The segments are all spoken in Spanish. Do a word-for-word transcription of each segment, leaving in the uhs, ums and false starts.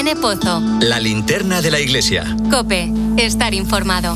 de Pozo. La linterna de la iglesia. COPE. Estar informado.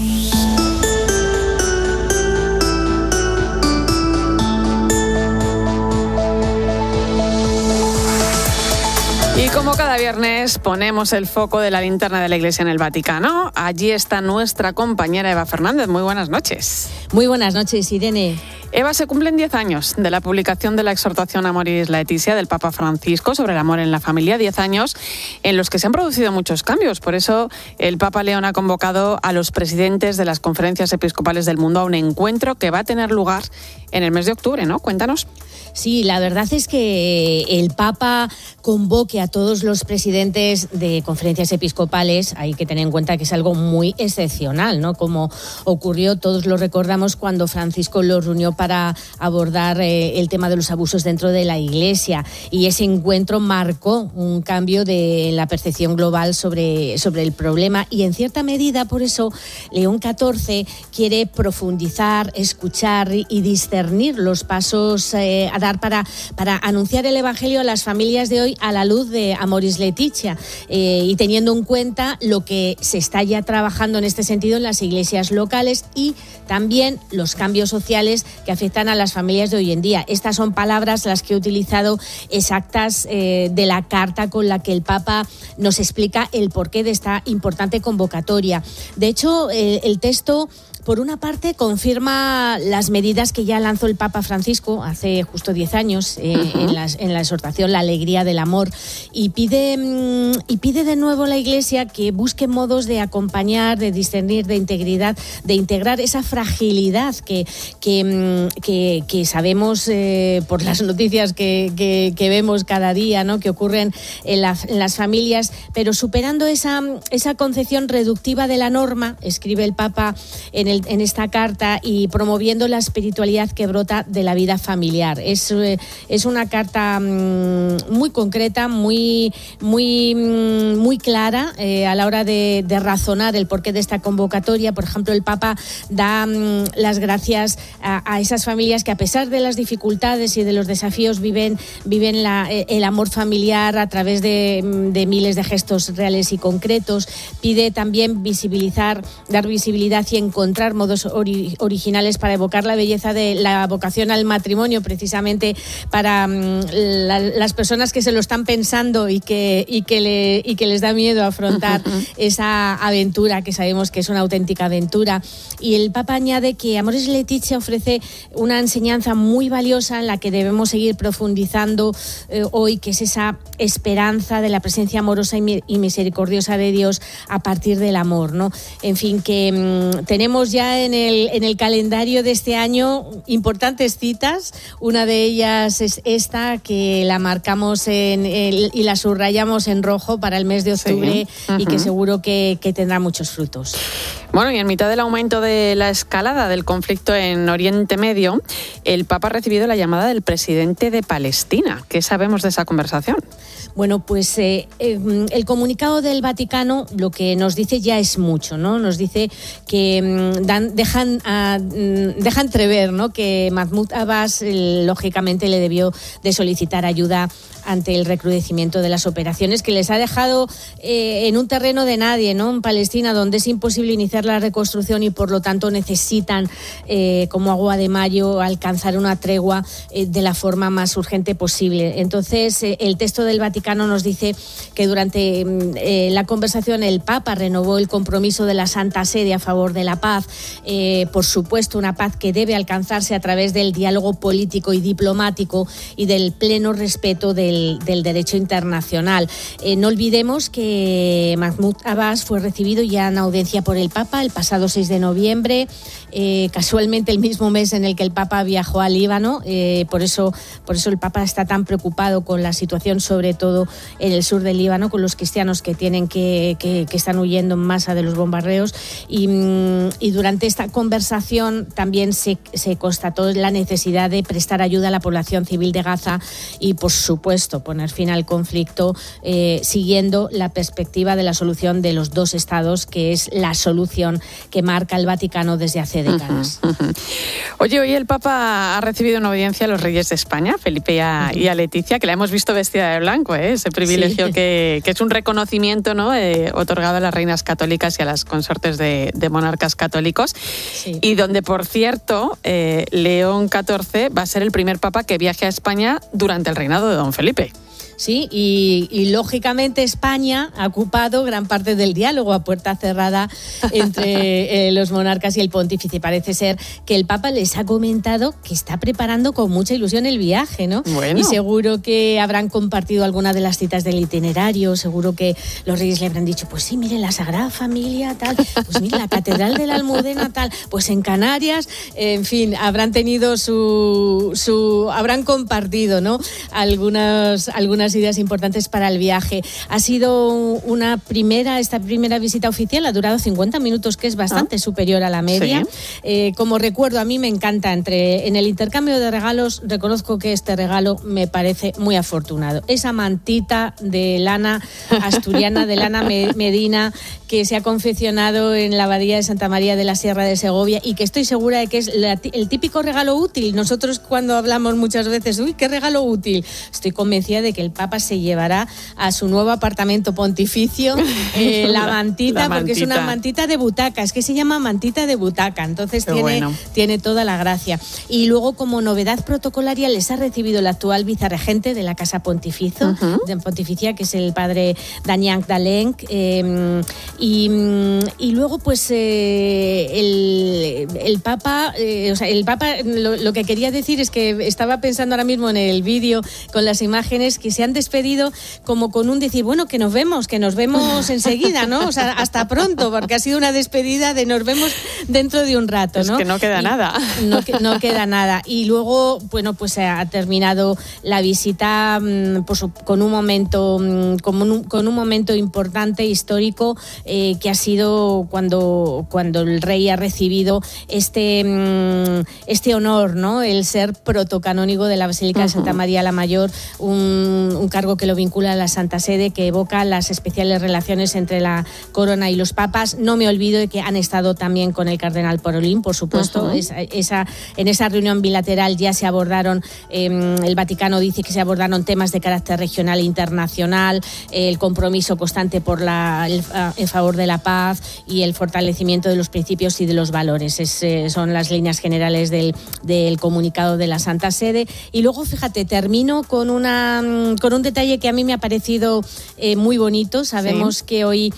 Y como cada viernes ponemos el foco de la linterna de la Iglesia en el Vaticano, allí está nuestra compañera Eva Fernández. Muy buenas noches. Muy buenas noches, Irene. Eva, se cumplen diez años de la publicación de la exhortación Amoris Laetitia del Papa Francisco sobre el amor en la familia, diez años en los que se han producido muchos cambios. Por eso el Papa León ha convocado a los presidentes de las conferencias episcopales del mundo a un encuentro que va a tener lugar en el mes de octubre, ¿no? Cuéntanos. Sí, la verdad es que el Papa convoque a todos los presidentes de conferencias episcopales, hay que tener en cuenta que es algo muy excepcional, ¿no? Como ocurrió, todos lo recordamos, cuando Francisco los reunió para abordar eh, el tema de los abusos dentro de la Iglesia, y ese encuentro marcó un cambio de la percepción global sobre, sobre el problema, y en cierta medida por eso León catorce quiere profundizar, escuchar y discernir los pasos eh, a dar para, para anunciar el Evangelio a las familias de hoy a la luz de Amoris Laetitia, eh, y teniendo en cuenta lo que se está ya trabajando en este sentido en las iglesias locales y también los cambios sociales que afectan a las familias de hoy en día. Estas son palabras las que he utilizado exactas eh, de la carta con la que el Papa nos explica el porqué de esta importante convocatoria. De hecho, eh, el texto, por una parte, confirma las medidas que ya lanzó el Papa Francisco hace justo diez años eh, uh-huh. en, la, en la exhortación La alegría del amor, y pide, y pide de nuevo a la Iglesia que busque modos de acompañar, de discernir, de integridad, de integrar esa fragilidad que, que, que, que sabemos eh, por las noticias que, que, que vemos cada día, ¿no? Que ocurren en, la, en las familias, pero superando esa, esa concepción reductiva de la norma, escribe el Papa en el en esta carta, y promoviendo la espiritualidad que brota de la vida familiar. Es, es una carta mmm, muy concreta, muy, muy, mmm, muy clara eh, a la hora de, de razonar el porqué de esta convocatoria. Por ejemplo, el Papa da mmm, las gracias a, a esas familias que, a pesar de las dificultades y de los desafíos, viven, viven la, el amor familiar a través de, de miles de gestos reales y concretos. Pide también visibilizar, dar visibilidad y encontrar modos ori- originales para evocar la belleza de la vocación al matrimonio, precisamente para um, la, las personas que se lo están pensando y que, y que, le, y que les da miedo afrontar esa aventura, que sabemos que es una auténtica aventura. Y el Papa añade que Amoris Laetitia ofrece una enseñanza muy valiosa en la que debemos seguir profundizando eh, hoy, que es esa esperanza de la presencia amorosa y, mi- y misericordiosa de Dios a partir del amor, ¿no? En fin, que um, tenemos ya en el, en el calendario de este año importantes citas. Una de ellas es esta, que la marcamos en el, y la subrayamos en rojo para el mes de octubre, sí. uh-huh. y que seguro que, que tendrá muchos frutos. Bueno, y en mitad del aumento de la escalada del conflicto en Oriente Medio, el Papa ha recibido la llamada del presidente de Palestina. ¿Qué sabemos de esa conversación? Bueno, pues eh, eh, el comunicado del Vaticano lo que nos dice ya es mucho, ¿no? Nos dice que mm, dan, dejan, uh, deja entrever, ¿no?, que Mahmoud Abbas eh, lógicamente le debió de solicitar ayuda ante el recrudecimiento de las operaciones, que les ha dejado eh, en un terreno de nadie, ¿no?, en Palestina, donde es imposible iniciar la reconstrucción y por lo tanto necesitan, eh, como agua de mayo, alcanzar una tregua eh, de la forma más urgente posible. Entonces, eh, el texto del Vaticano nos dice que durante eh, la conversación el Papa renovó el compromiso de la Santa Sede a favor de la paz, eh, por supuesto una paz que debe alcanzarse a través del diálogo político y diplomático y del pleno respeto del, del derecho internacional. Eh, no olvidemos que Mahmoud Abbas fue recibido ya en audiencia por el Papa el pasado seis de noviembre, eh, casualmente el mismo mes en el que el Papa viajó a Líbano, eh, por eso, por eso el Papa está tan preocupado con la situación, sobre todo en el sur del Líbano, con los cristianos que tienen que, que, que están huyendo en masa de los bombardeos, y, y durante esta conversación también se, se constató la necesidad de prestar ayuda a la población civil de Gaza y, por supuesto, poner fin al conflicto eh, siguiendo la perspectiva de la solución de los dos estados, que es la solución tradición que marca el Vaticano desde hace décadas. Uh-huh, uh-huh. Oye, hoy el Papa ha recibido una audiencia a los reyes de España, Felipe y a, uh-huh. y a Leticia, que la hemos visto vestida de blanco, ¿eh? Ese privilegio sí. que, que es un reconocimiento, ¿no? eh, otorgado a las reinas católicas y a las consortes de, de monarcas católicos. Sí. Y donde, por cierto, eh, León catorce va a ser el primer Papa que viaje a España durante el reinado de don Felipe. Sí, y, y lógicamente España ha ocupado gran parte del diálogo a puerta cerrada entre eh, los monarcas y el pontífice. Parece ser que el Papa les ha comentado que está preparando con mucha ilusión el viaje, ¿no? Bueno. Y seguro que habrán compartido alguna de las citas del itinerario, seguro que los reyes le habrán dicho, pues sí, mire, la Sagrada Familia, tal, pues mire, la Catedral de la Almudena, tal, pues en Canarias, en fin, habrán tenido su... su habrán compartido, ¿no? Algunas, algunas ideas importantes para el viaje. Ha sido una primera, esta primera visita oficial ha durado cincuenta minutos, que es bastante ah. superior a la media. Sí. Eh, como recuerdo, a mí me encanta, entre en el intercambio de regalos, reconozco que este regalo me parece muy afortunado. Esa mantita de lana asturiana, de lana Medina, que se ha confeccionado en la abadía de Santa María de la Sierra de Segovia y que estoy segura de que es la, el típico regalo útil. Nosotros cuando hablamos muchas veces, uy, qué regalo útil, estoy convencida de que el Papa se llevará a su nuevo apartamento pontificio eh, la, mantita, la mantita, porque es una mantita de butaca, es que se llama mantita de butaca, entonces tiene, bueno. tiene toda la gracia. Y luego, como novedad protocolaria, les ha recibido el actual vicerregente de la Casa Pontificio, uh-huh. de Pontificia, que es el padre Daniel Dalenc, eh, y, y luego pues eh, el, el Papa, eh, o sea, el Papa, lo, lo que quería decir es que estaba pensando ahora mismo en el vídeo con las imágenes que se han despedido como con un decir, bueno, que nos vemos, que nos vemos enseguida, ¿no? O sea, hasta pronto, porque ha sido una despedida de nos vemos dentro de un rato, ¿no? Es que no queda y nada. No, no queda nada. Y luego, bueno, pues ha terminado la visita pues, con un momento con un, con un momento importante, histórico, eh, que ha sido cuando, cuando el rey ha recibido este, este honor, ¿no? El ser protocanónigo de la Basílica uh-huh. de Santa María la Mayor, un, un cargo que lo vincula a la Santa Sede, que evoca las especiales relaciones entre la corona y los papas. No me olvido de que han estado también con el cardenal Parolin, por supuesto. Uh-huh. esa, esa, en esa reunión bilateral ya se abordaron, eh, el Vaticano dice que se abordaron temas de carácter regional e internacional, eh, el compromiso constante por la, el, en favor de la paz y el fortalecimiento de los principios y de los valores. Es, eh, son las líneas generales del, del comunicado de la Santa Sede. Y luego, fíjate, termino con una con un detalle que a mí me ha parecido eh, muy bonito. Sabemos sí. que hoy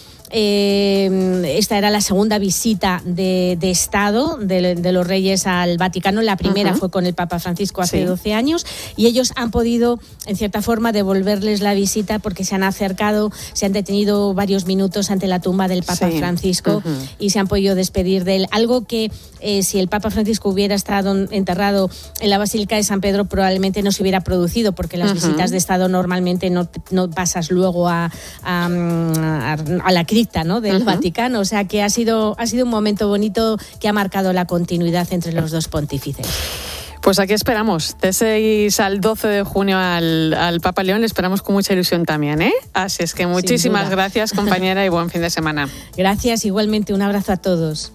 Eh, esta era la segunda visita de, de Estado de, de los reyes al Vaticano. La primera uh-huh. fue con el Papa Francisco hace sí. doce años, y ellos han podido, en cierta forma, devolverles la visita porque se han acercado, se han detenido varios minutos ante la tumba del Papa sí. Francisco uh-huh. y se han podido despedir de él. Algo que, eh, si el Papa Francisco hubiera estado enterrado en la Basílica de San Pedro, probablemente no se hubiera producido, porque las uh-huh. visitas de Estado normalmente no, no pasas luego a, a, a, a la cripta, ¿no? del uh-huh. Vaticano, o sea que ha sido, ha sido un momento bonito que ha marcado la continuidad entre los dos pontífices. Pues aquí esperamos, de seis al doce de junio al, al Papa León, le esperamos con mucha ilusión también, ¿eh? Así es que muchísimas gracias, compañera, y buen fin de semana. Gracias, igualmente, un abrazo a todos.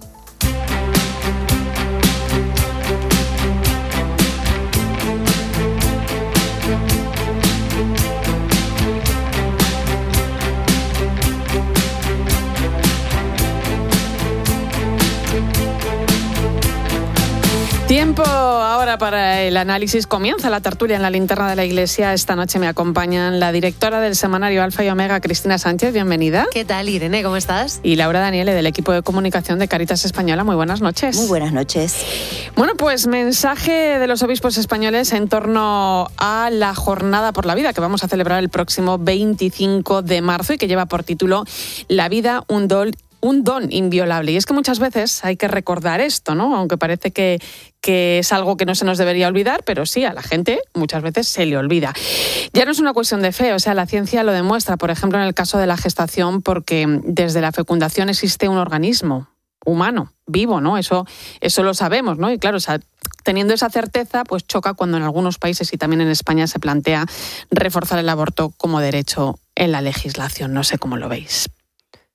Tiempo ahora para el análisis. Comienza la tertulia en la linterna de la Iglesia. Esta noche me acompañan la directora del semanario Alfa y Omega, Cristina Sánchez. Bienvenida. ¿Qué tal, Irene? ¿Cómo estás? Y Laura Daniele, del equipo de comunicación de Cáritas Española. Muy buenas noches. Muy buenas noches. Bueno, pues mensaje de los obispos españoles en torno a la Jornada por la Vida, que vamos a celebrar el próximo veinticinco de marzo y que lleva por título La vida, un don Un don inviolable. Y es que muchas veces hay que recordar esto, ¿no? Aunque parece que, que es algo que no se nos debería olvidar, pero sí, a la gente muchas veces se le olvida. Ya no es una cuestión de fe, o sea, la ciencia lo demuestra, por ejemplo, en el caso de la gestación, porque desde la fecundación existe un organismo humano, vivo, ¿no? Eso, eso lo sabemos, ¿no? Y claro, o sea, teniendo esa certeza, pues choca cuando en algunos países y también en España se plantea reforzar el aborto como derecho en la legislación. No sé cómo lo veis.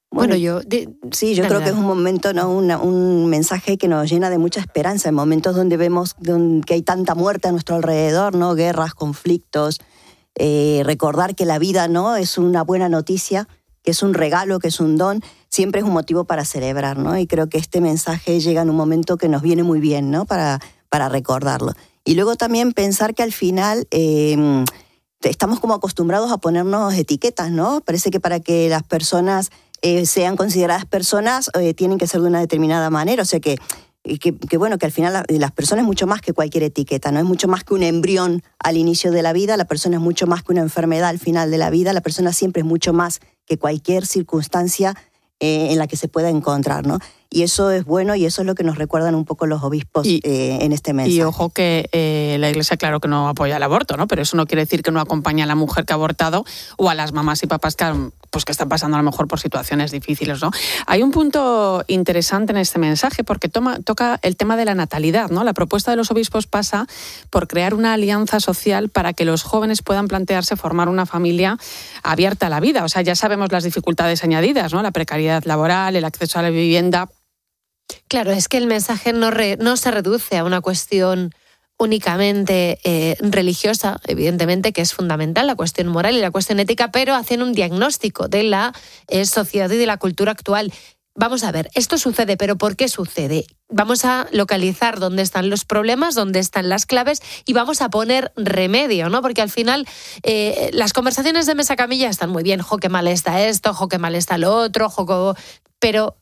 Bueno, bueno yo... De, sí, yo creo que es un momento, ¿no? Una, un mensaje que nos llena de mucha esperanza en momentos donde vemos donde, que hay tanta muerte a nuestro alrededor, ¿no? Guerras, conflictos, eh, recordar que la vida, ¿no? Es una buena noticia, que es un regalo, que es un don, siempre es un motivo para celebrar, ¿no? Y creo que este mensaje llega en un momento que nos viene muy bien, ¿no? Para, para recordarlo. Y luego también pensar que al final... Eh, estamos como acostumbrados a ponernos etiquetas, ¿no? Parece que para que las personas eh, sean consideradas personas eh, tienen que ser de una determinada manera, o sea que, que, que bueno, que al final la, las personas es mucho más que cualquier etiqueta, ¿no? Es mucho más que un embrión al inicio de la vida, la persona es mucho más que una enfermedad al final de la vida, la persona siempre es mucho más que cualquier circunstancia eh, en la que se pueda encontrar, ¿no? Y eso es bueno y eso es lo que nos recuerdan un poco los obispos y, eh, en este mensaje. Y ojo que eh, la Iglesia, claro que no apoya el aborto, ¿no? Pero eso no quiere decir que no acompañe a la mujer que ha abortado o a las mamás y papás que, pues, que están pasando a lo mejor por situaciones difíciles, ¿no? Hay un punto interesante en este mensaje porque toma, toca el tema de la natalidad, ¿no? La propuesta de los obispos pasa por crear una alianza social para que los jóvenes puedan plantearse formar una familia abierta a la vida. O sea, ya sabemos las dificultades añadidas, ¿no? La precariedad laboral, el acceso a la vivienda. Claro, es que el mensaje no, re, no se reduce a una cuestión únicamente eh, religiosa, evidentemente, que es fundamental, la cuestión moral y la cuestión ética, pero hacen un diagnóstico de la eh, sociedad y de la cultura actual. Vamos a ver, esto sucede, pero ¿por qué sucede? Vamos a localizar dónde están los problemas, dónde están las claves y vamos a poner remedio, ¿no? Porque al final eh, las conversaciones de mesa camilla están muy bien, jo, qué mal está esto, jo, qué mal está lo otro, jo, pero...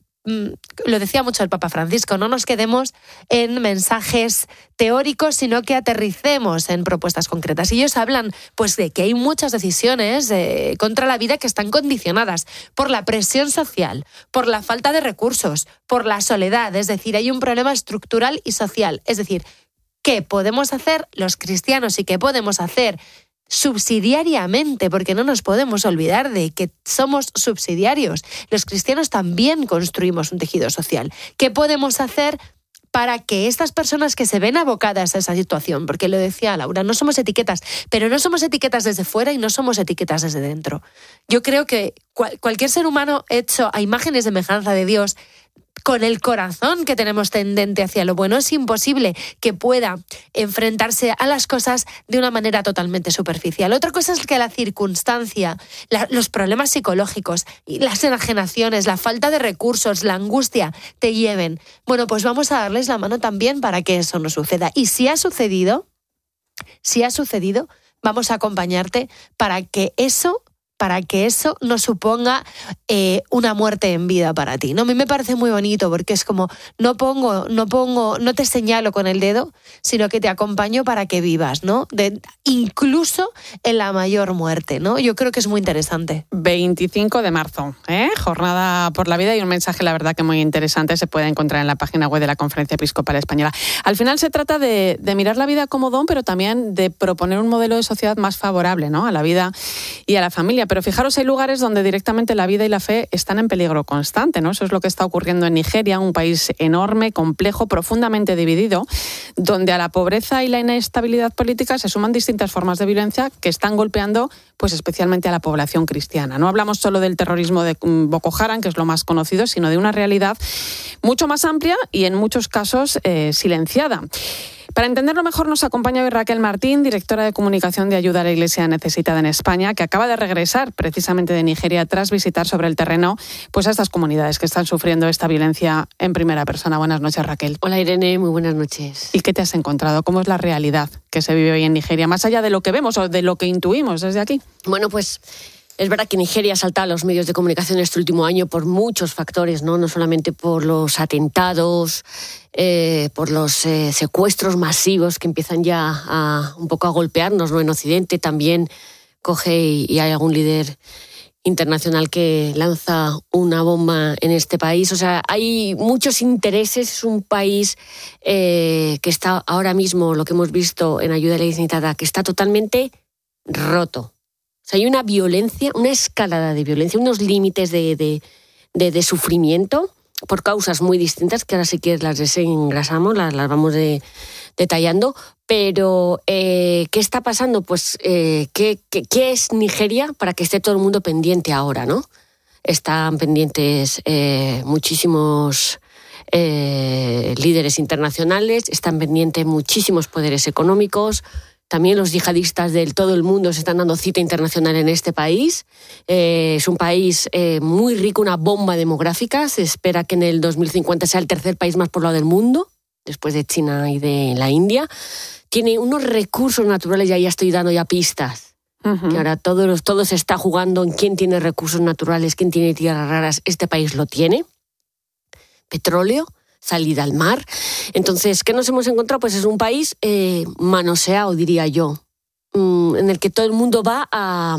lo decía mucho el Papa Francisco, no nos quedemos en mensajes teóricos, sino que aterricemos en propuestas concretas. Y ellos hablan pues de que hay muchas decisiones eh, contra la vida que están condicionadas por la presión social, por la falta de recursos, por la soledad. Es decir, hay un problema estructural y social. Es decir, ¿qué podemos hacer los cristianos y qué podemos hacer subsidiariamente? Porque no nos podemos olvidar de que somos subsidiarios. Los cristianos también construimos un tejido social. ¿Qué podemos hacer para que estas personas que se ven abocadas a esa situación, porque lo decía Laura, no somos etiquetas, pero no somos etiquetas desde fuera y no somos etiquetas desde dentro? Yo creo que cual, cualquier ser humano hecho a imagen y semejanza de Dios, con el corazón que tenemos tendente hacia lo bueno, es imposible que pueda enfrentarse a las cosas de una manera totalmente superficial. Otra cosa es que la circunstancia, la, los problemas psicológicos, las enajenaciones, la falta de recursos, la angustia, te lleven. Bueno, pues vamos a darles la mano también para que eso no suceda. Y si ha sucedido, si ha sucedido, vamos a acompañarte para que eso... para que eso no suponga eh, una muerte en vida para ti, ¿no? A mí me parece muy bonito porque es como, no pongo, no pongo, no te señalo con el dedo, sino que te acompaño para que vivas, ¿no? De, incluso en la mayor muerte, ¿no? Yo creo que es muy interesante. veinticinco de marzo, ¿eh? Jornada por la vida y un mensaje, la verdad, que muy interesante, se puede encontrar en la página web de la Conferencia Episcopal Española. Al final se trata de, de mirar la vida como don, pero también de proponer un modelo de sociedad más favorable, ¿no? A la vida y a la familia. Pero fijaros, hay lugares donde directamente la vida y la fe están en peligro constante, ¿no? Eso es lo que está ocurriendo en Nigeria, un país enorme, complejo, profundamente dividido, donde a la pobreza y la inestabilidad política se suman distintas formas de violencia que están golpeando pues especialmente a la población cristiana. No hablamos solo del terrorismo de Boko Haram, que es lo más conocido, sino de una realidad mucho más amplia y en muchos casos eh, silenciada. Para entenderlo mejor nos acompaña hoy Raquel Martín, directora de comunicación de Ayuda a la Iglesia Necesitada en España, que acaba de regresar precisamente de Nigeria tras visitar sobre el terreno pues a estas comunidades que están sufriendo esta violencia en primera persona. Buenas noches, Raquel. Hola, Irene, muy buenas noches. ¿Y qué te has encontrado? ¿Cómo es la realidad que se vive hoy en Nigeria, más allá de lo que vemos o de lo que intuimos desde aquí? Bueno, pues es verdad que Nigeria ha saltado a los medios de comunicación este último año por muchos factores, no, no solamente por los atentados, eh, por los eh, secuestros masivos que empiezan ya a un poco a golpearnos, ¿no? En Occidente también coge y, y hay algún líder internacional que lanza una bomba en este país. O sea, hay muchos intereses. Es un país eh, que está ahora mismo, lo que hemos visto en Ayuda a la Necesitada, que está totalmente roto. O sea, hay una violencia, una escalada de violencia, unos límites de, de, de, de sufrimiento por causas muy distintas, que ahora sí que las desengrasamos, las, las vamos de, detallando. Pero, eh, ¿qué está pasando? Pues, eh, ¿qué, qué, ¿qué es Nigeria para que esté todo el mundo pendiente ahora, no? están pendientes eh, muchísimos eh, líderes internacionales, están pendientes muchísimos poderes económicos. También los yihadistas de todo el mundo se están dando cita internacional en este país. Eh, es un país eh, muy rico, una bomba demográfica. Se espera que en el dos mil cincuenta sea el tercer país más poblado del mundo, después de China y de la India. Tiene unos recursos naturales, y ahí ya estoy dando ya pistas. Uh-huh. Que ahora todo, los, todo se está jugando en quién tiene recursos naturales, quién tiene tierras raras. Este país lo tiene. Petróleo, salida al mar. Entonces, ¿qué nos hemos encontrado? Pues es un país eh, manoseado, diría yo, mm, en el que todo el mundo va a,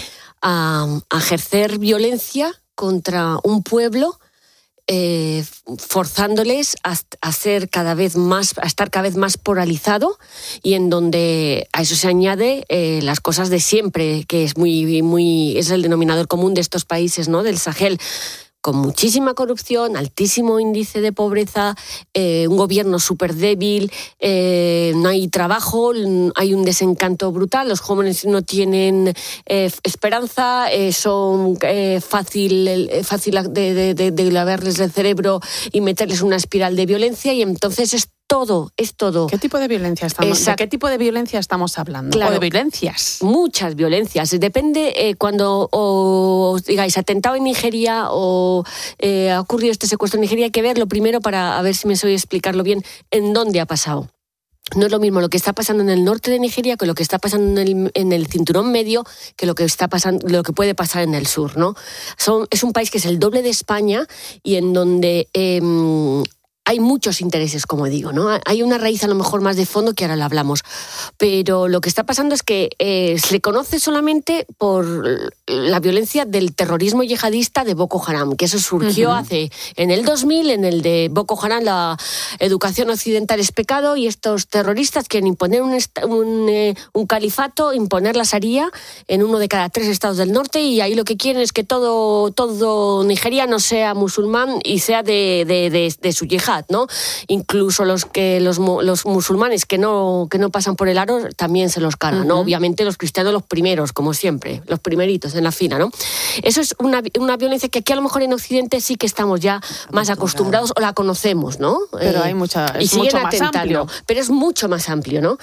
a, a ejercer violencia contra un pueblo, eh, forzándoles a, a ser cada vez más, a estar cada vez más polarizado, y en donde a eso se añade eh, las cosas de siempre, que es muy, muy, es el denominador común de estos países, ¿no? Del Sahel, con muchísima corrupción, altísimo índice de pobreza, eh, un gobierno súper débil, eh, no hay trabajo, hay un desencanto brutal, los jóvenes no tienen eh, esperanza, eh, son eh, fácil, eh, fácil de, de, de, de lavarles el cerebro y meterles una espiral de violencia, y entonces es todo, es todo. ¿Qué tipo de violencia estamos, ¿de qué tipo de violencia estamos hablando? Claro, ¿O de violencias? Muchas violencias. Depende eh, cuando os digáis atentado en Nigeria o eh, ha ocurrido este secuestro en Nigeria, hay que verlo primero para a ver si me soy explicarlo bien en dónde ha pasado. No es lo mismo lo que está pasando en el norte de Nigeria que lo que está pasando en el, en el cinturón medio, que lo que está pasando, lo que puede pasar en el sur, ¿no? Son, es un país que es el doble de España y en donde eh, hay muchos intereses, como digo, ¿no? Hay una raíz a lo mejor más de fondo que ahora lo hablamos. Pero lo que está pasando es que eh, se conoce solamente por la violencia del terrorismo yihadista de Boko Haram, que eso surgió uh-huh. hace en el dos mil, en el de Boko Haram, la educación occidental es pecado, y estos terroristas quieren imponer un, un, eh, un califato, imponer la Sharia en uno de cada tres estados del norte, y ahí lo que quieren es que todo, todo nigeriano sea musulmán y sea de, de, de, de su yihad, ¿no? Incluso los que los, los musulmanes que no, que no pasan por el aro también se los cargan, uh-huh. ¿no? Obviamente los cristianos los primeros, como siempre, los primeritos en la fila, ¿no? Eso es una, una violencia que aquí a lo mejor en Occidente sí que estamos ya más acostumbrados o la conocemos, ¿no? Pero eh, hay mucha, es y mucho más amplio. Pero es mucho más amplio, ¿no?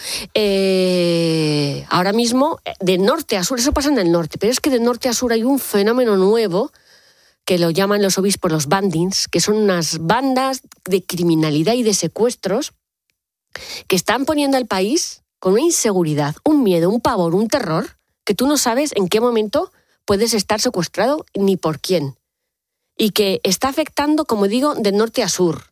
Eh, ahora mismo, de norte a sur, eso pasa en el norte, pero es que de norte a sur hay un fenómeno nuevo que lo llaman los obispos los bandits, que son unas bandas de criminalidad y de secuestros que están poniendo al país con una inseguridad, un miedo, un pavor, un terror, que tú no sabes en qué momento puedes estar secuestrado ni por quién. Y que está afectando, como digo, de norte a sur,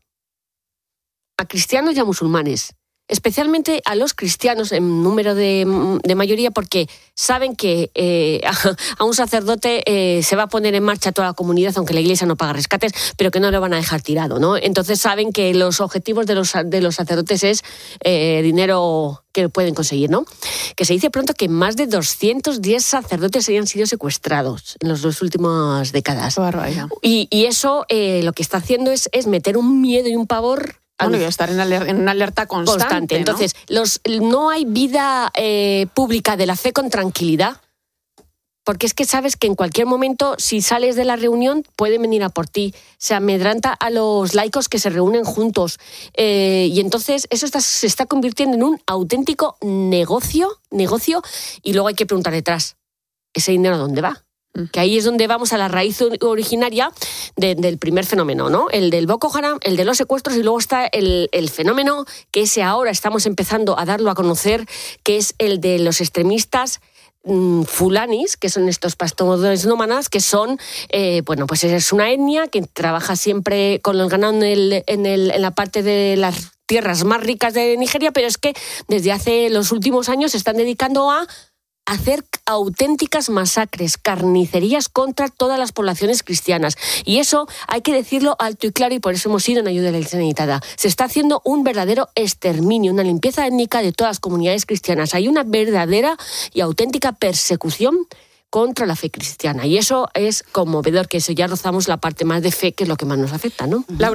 a cristianos y a musulmanes. Especialmente a los cristianos en número de, de mayoría, porque saben que eh, a, a un sacerdote eh, se va a poner en marcha toda la comunidad, aunque la iglesia no paga rescates, pero que no lo van a dejar tirado, ¿no? Entonces saben que los objetivos de los, de los sacerdotes es eh, dinero que pueden conseguir, ¿no? Que se dice pronto que más de doscientos diez sacerdotes hayan sido secuestrados en las dos últimas décadas. Y, y eso eh, lo que está haciendo es, es meter un miedo y un pavor. Bueno, y estar en, aler- en una alerta constante, constante. ¿no? Entonces, los, no hay vida eh, pública de la fe con tranquilidad, porque es que sabes que en cualquier momento, si sales de la reunión, pueden venir a por ti. Se amedranta a los laicos que se reúnen juntos. Eh, y entonces eso está, se está convirtiendo en un auténtico negocio, negocio, y luego hay que preguntar detrás, ¿ese dinero dónde va? Que ahí es donde vamos a la raíz originaria de, del primer fenómeno, ¿no? El del Boko Haram, el de los secuestros, y luego está el, el fenómeno que ese ahora estamos empezando a darlo a conocer, que es el de los extremistas mmm, fulanis, que son estos pastores nómadas, que son, eh, bueno, pues es una etnia que trabaja siempre con los ganados en, el, en, el, en la parte de las tierras más ricas de Nigeria, pero es que desde hace los últimos años se están dedicando a hacer auténticas masacres, carnicerías contra todas las poblaciones cristianas. Y eso hay que decirlo alto y claro, y por eso hemos ido en ayuda de la Iglesia Necesitada. Se está haciendo un verdadero exterminio, una limpieza étnica de todas las comunidades cristianas. Hay una verdadera y auténtica persecución contra la fe cristiana. Y eso es conmovedor, que eso ya rozamos la parte más de fe, que es lo que más nos afecta, ¿no? Laura.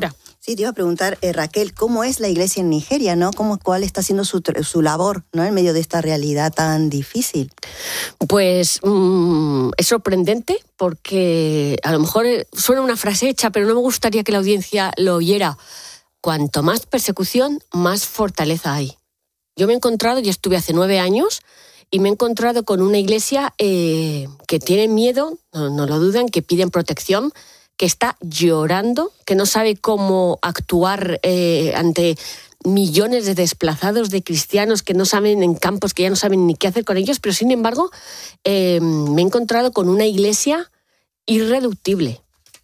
Sí, te iba a preguntar, eh, Raquel, ¿cómo es la iglesia en Nigeria, no? ¿Cómo, ¿Cuál está siendo su, su labor, no, en medio de esta realidad tan difícil? Pues mmm, es sorprendente porque a lo mejor suena una frase hecha, pero no me gustaría que la audiencia lo oyera. Cuanto más persecución, más fortaleza hay. Yo me he encontrado, y estuve hace nueve años, y me he encontrado con una iglesia eh, que tiene miedo, no, no lo dudan, que piden protección, que está llorando, que no sabe cómo actuar eh, ante millones de desplazados de cristianos que no saben en campos, que ya no saben ni qué hacer con ellos, pero sin embargo eh, me he encontrado con una iglesia irreductible,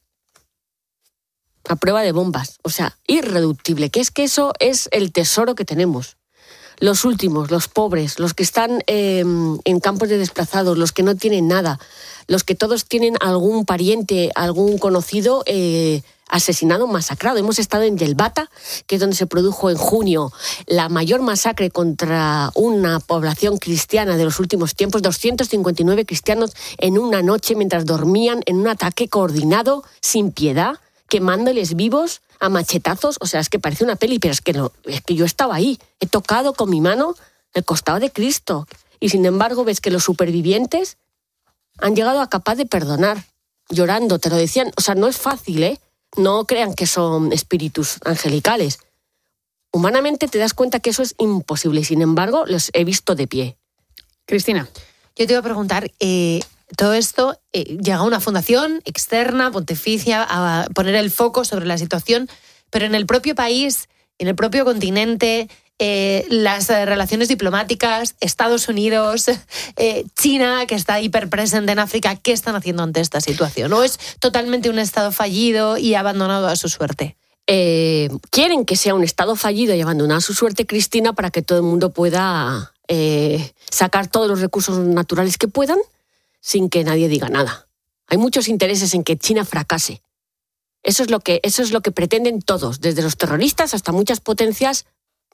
a prueba de bombas, o sea, irreductible, que es que eso es el tesoro que tenemos. Los últimos, los pobres, los que están eh, en campos de desplazados, los que no tienen nada, los que todos tienen algún pariente, algún conocido eh, asesinado, masacrado. Hemos estado en Yelbata, que es donde se produjo en junio la mayor masacre contra una población cristiana de los últimos tiempos, doscientos cincuenta y nueve cristianos en una noche mientras dormían en un ataque coordinado, sin piedad, quemándoles vivos a machetazos. O sea, es que parece una peli, pero es que, no, es que yo estaba ahí, he tocado con mi mano el costado de Cristo, y sin embargo ves que los supervivientes han llegado a capaz de perdonar, llorando, te lo decían. O sea, no es fácil, ¿eh? No crean que son espíritus angelicales. Humanamente te das cuenta que eso es imposible, y sin embargo los he visto de pie. Cristina. Yo te iba a preguntar, eh, todo esto eh, llega a una fundación externa, pontificia, a poner el foco sobre la situación, pero en el propio país, en el propio continente, eh, las eh, relaciones diplomáticas, Estados Unidos, eh, China, que está hiperpresente en África, ¿qué están haciendo ante esta situación? ¿O es totalmente un Estado fallido y abandonado a su suerte? Eh, quieren que sea un Estado fallido y abandonado a su suerte, Cristina, para que todo el mundo pueda eh, sacar todos los recursos naturales que puedan sin que nadie diga nada. Hay muchos intereses en que China fracase. Eso es lo que, eso es lo que pretenden todos, desde los terroristas hasta muchas potencias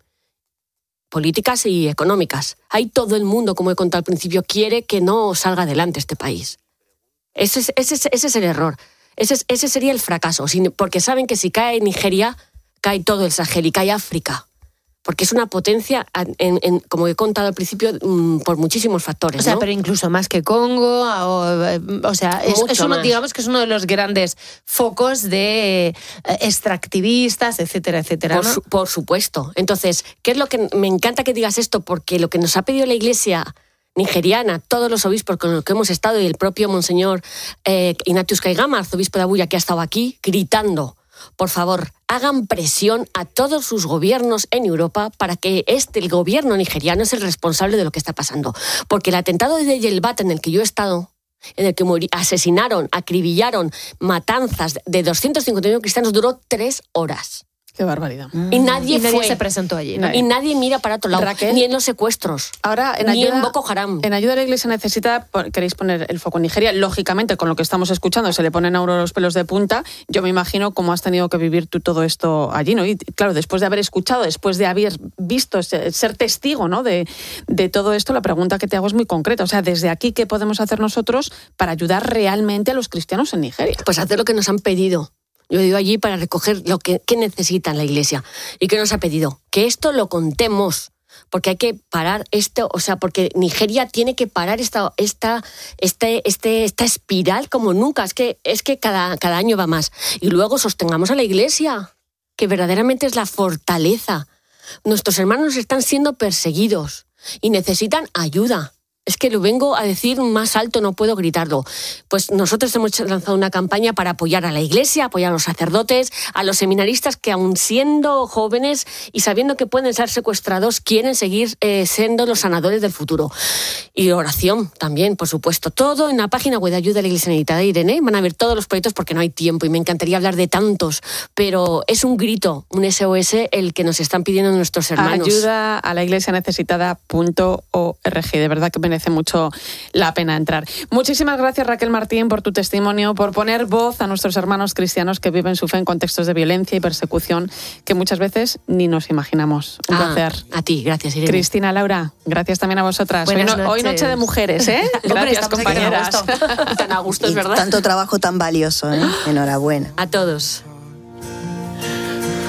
políticas y económicas. Hay todo el mundo, como he contado al principio, quiere que no salga adelante este país. Ese es, ese es, ese es el error. Ese, es, ese sería el fracaso, porque saben que si cae Nigeria, cae todo el Sahel y cae África. Porque es una potencia, en, en, como he contado al principio, por muchísimos factores. O sea, ¿no? pero incluso más que Congo, o, o sea, es, es uno, digamos que es uno de los grandes focos de extractivistas, etcétera, etcétera. Por, ¿no? su, por supuesto. Entonces, ¿qué es lo que me encanta que digas esto? Porque lo que nos ha pedido la Iglesia nigeriana, todos los obispos con los que hemos estado, y el propio Monseñor eh, Ignatius Kaigama, arzobispo de Abuya, que ha estado aquí, gritando: por favor, hagan presión a todos sus gobiernos en Europa para que este, el gobierno nigeriano, es el responsable de lo que está pasando. Porque el atentado de Yelbata, en el que yo he estado, en el que muri, asesinaron, acribillaron, matanzas de doscientos cincuenta y nueve cristianos, duró tres horas. Qué barbaridad. Mm. Y nadie, y nadie fue. se presentó allí, ¿no? Y nadie mira para otro lado, Raquel, ni en los secuestros, ahora en ni ayuda, en Boko Haram. En ayuda a la Iglesia necesita, queréis poner el foco en Nigeria. Lógicamente, con lo que estamos escuchando, se le ponen a uno los pelos de punta. Yo me imagino cómo has tenido que vivir tú todo esto allí, ¿no? Y claro, después de haber escuchado, después de haber visto, ser testigo, ¿no?, de, de todo esto, la pregunta que te hago es muy concreta. O sea, desde aquí, ¿qué podemos hacer nosotros para ayudar realmente a los cristianos en Nigeria? Pues hacer lo que nos han pedido. Yo he ido allí para recoger lo que, que necesitan la Iglesia. ¿Y qué nos ha pedido? Que esto lo contemos, porque hay que parar esto, o sea, porque Nigeria tiene que parar esta, esta, este, este, esta espiral como nunca. Es que, es que cada, cada año va más. Y luego sostengamos a la Iglesia, que verdaderamente es la fortaleza. Nuestros hermanos están siendo perseguidos y necesitan ayuda. Es que lo vengo a decir más alto, no puedo gritarlo. Pues nosotros hemos lanzado una campaña para apoyar a la Iglesia, apoyar a los sacerdotes, a los seminaristas que, aun siendo jóvenes y sabiendo que pueden ser secuestrados, quieren seguir eh, siendo los sanadores del futuro. Y oración también, por supuesto. Todo en la página web de Ayuda a la Iglesia Necesitada, Irene. Van a ver todos los proyectos porque no hay tiempo y me encantaría hablar de tantos. Pero es un grito, un S O S, el que nos están pidiendo nuestros hermanos. Ayuda a la Iglesia Necesitada punto org. De verdad que merece mucho la pena entrar. Muchísimas gracias, Raquel Martín, por tu testimonio, por poner voz a nuestros hermanos cristianos que viven su fe en contextos de violencia y persecución que muchas veces ni nos imaginamos. Un ah, placer. A ti, gracias, Irene. Cristina, Laura, gracias también a vosotras. Hoy, no, hoy noche de mujeres, ¿eh? Gracias, Hombre, compañeras. tan a gusto, tan a gusto, es y verdad. Tanto trabajo tan valioso, ¿eh? Enhorabuena. A todos.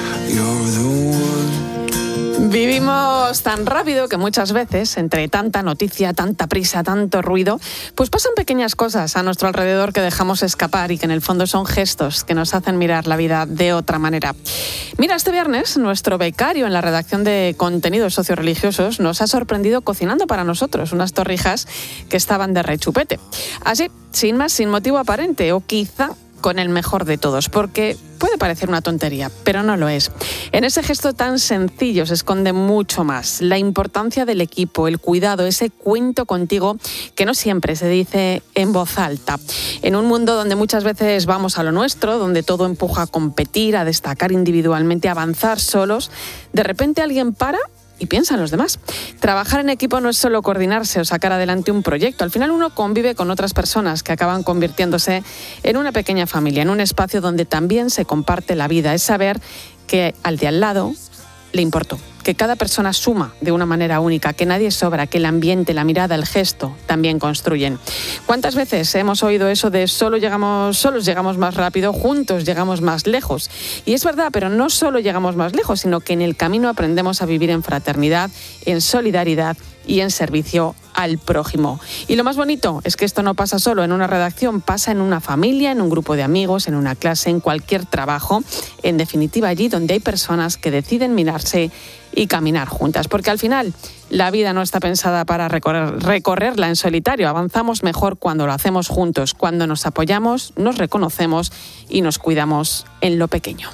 Vivimos tan rápido que muchas veces, entre tanta noticia, tanta prisa, tanto ruido, pues pasan pequeñas cosas a nuestro alrededor que dejamos escapar y que en el fondo son gestos que nos hacen mirar la vida de otra manera. Mira, este viernes nuestro becario en la redacción de contenidos socioreligiosos nos ha sorprendido cocinando para nosotros unas torrijas que estaban de rechupete. Así, sin más, sin motivo aparente, o quizá con el mejor de todos, porque puede parecer una tontería, pero no lo es. En ese gesto tan sencillo se esconde mucho más. La importancia del equipo, el cuidado, ese cuento contigo que no siempre se dice en voz alta. En un mundo donde muchas veces vamos a lo nuestro, donde todo empuja a competir, a destacar individualmente, a avanzar solos, de repente alguien para y piensa en los demás. Trabajar en equipo no es solo coordinarse o sacar adelante un proyecto. Al final uno convive con otras personas que acaban convirtiéndose en una pequeña familia, en un espacio donde también se comparte la vida. Es saber que al de al lado le importó, que cada persona suma de una manera única, que nadie sobra, que el ambiente, la mirada, el gesto también construyen. ¿Cuántas veces hemos oído eso de solo llegamos, solos llegamos más rápido, juntos llegamos más lejos? Y es verdad, pero no solo llegamos más lejos, sino que en el camino aprendemos a vivir en fraternidad, en solidaridad y en servicio al prójimo. Y lo más bonito es que esto no pasa solo en una redacción, pasa en una familia, en un grupo de amigos, en una clase, en cualquier trabajo, en definitiva allí donde hay personas que deciden mirarse y caminar juntas, porque al final la vida no está pensada para recorrer, recorrerla en solitario. Avanzamos mejor cuando lo hacemos juntos, cuando nos apoyamos, nos reconocemos y nos cuidamos en lo pequeño.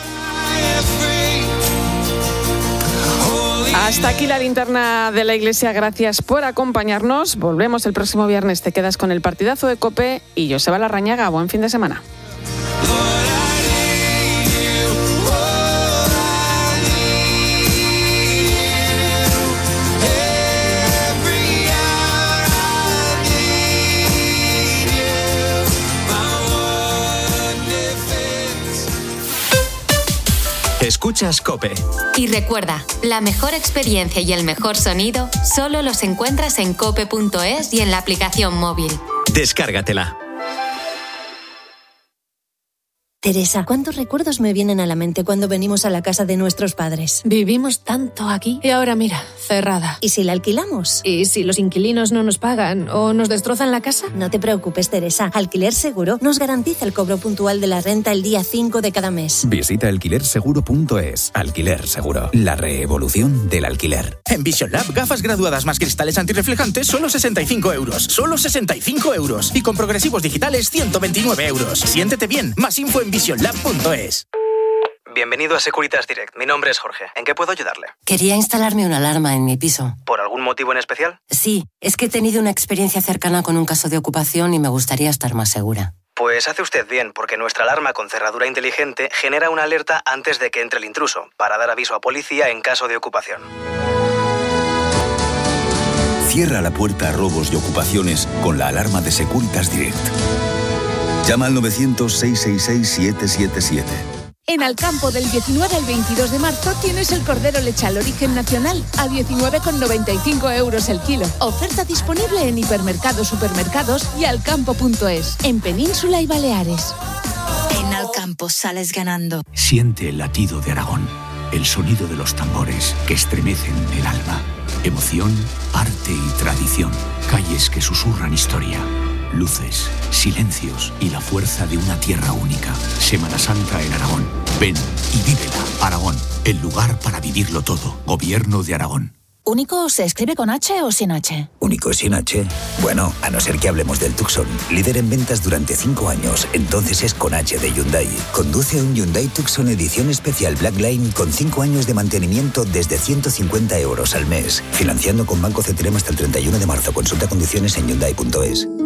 Hasta aquí la linterna de la Iglesia. Gracias por acompañarnos. Volvemos el próximo viernes. Te quedas con el partidazo de COPE y Joseba Larrañaga. Buen fin de semana. Escuchas COPE. Y recuerda, la mejor experiencia y el mejor sonido solo los encuentras en cope punto es y en la aplicación móvil. Descárgatela. Teresa, ¿cuántos recuerdos me vienen a la mente cuando venimos a la casa de nuestros padres? Vivimos tanto aquí y ahora mira, cerrada. ¿Y si la alquilamos? ¿Y si los inquilinos no nos pagan o nos destrozan la casa? No te preocupes, Teresa. Alquiler Seguro nos garantiza el cobro puntual de la renta el día cinco de cada mes. Visita alquiler seguro punto es. Alquiler Seguro. La revolución del alquiler. En Vision Lab, gafas graduadas más cristales antirreflejantes, solo sesenta y cinco euros. Solo sesenta y cinco euros. Y con progresivos digitales, ciento veintinueve euros. Siéntete bien. Más info en vision lab punto es. Bienvenido a Securitas Direct. Mi nombre es Jorge. ¿En qué puedo ayudarle? Quería instalarme una alarma en mi piso. ¿Por algún motivo en especial? Sí, es que he tenido una experiencia cercana con un caso de ocupación y me gustaría estar más segura. Pues hace usted bien, porque nuestra alarma con cerradura inteligente genera una alerta antes de que entre el intruso, para dar aviso a policía en caso de ocupación. Cierra la puerta a robos y ocupaciones con la alarma de Securitas Direct. Llama al novecientos, seiscientos sesenta y seis, siete siete siete. En Alcampo, del diecinueve al veintidós de marzo, tienes el cordero lechal origen nacional a diecinueve con noventa y cinco euros el kilo. Oferta disponible en hipermercados, supermercados y alcampo punto es, en Península y Baleares. En Alcampo sales ganando. Siente el latido de Aragón, el sonido de los tambores que estremecen el alma. Emoción, arte y tradición. Calles que susurran historia. Luces, silencios y la fuerza de una tierra única. Semana Santa en Aragón. Ven y vívela. Aragón, el lugar para vivirlo todo. Gobierno de Aragón. ¿Único se escribe con H o sin H? ¿Único sin H? Bueno, a no ser que hablemos del Tucson. Líder en ventas durante cinco años, entonces es con H de Hyundai. Conduce un Hyundai Tucson edición especial Blackline con cinco años de mantenimiento desde ciento cincuenta euros al mes. Financiando con Banco C T R E M hasta el treinta y uno de marzo. Consulta condiciones en hyundai punto es.